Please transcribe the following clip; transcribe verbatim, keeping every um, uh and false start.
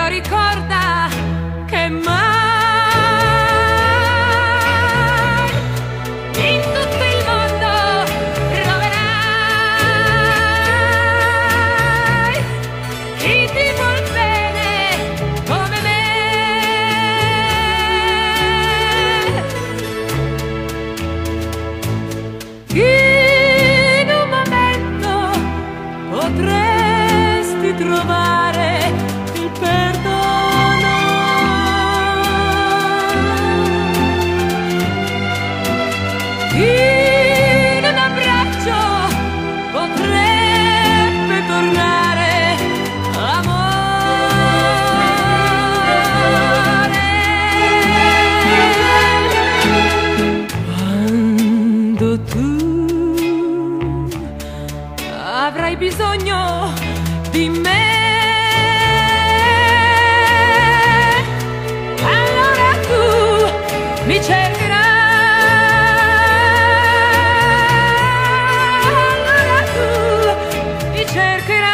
ricorda che mai in tutto il mondo troverai chi ti vuol bene come me. In un momento potresti trovare il perdono. In un abbraccio potrebbe tornare amore. Quando tu avrai bisogno di me, allora tu mi cercherai, allora tu mi cercherai.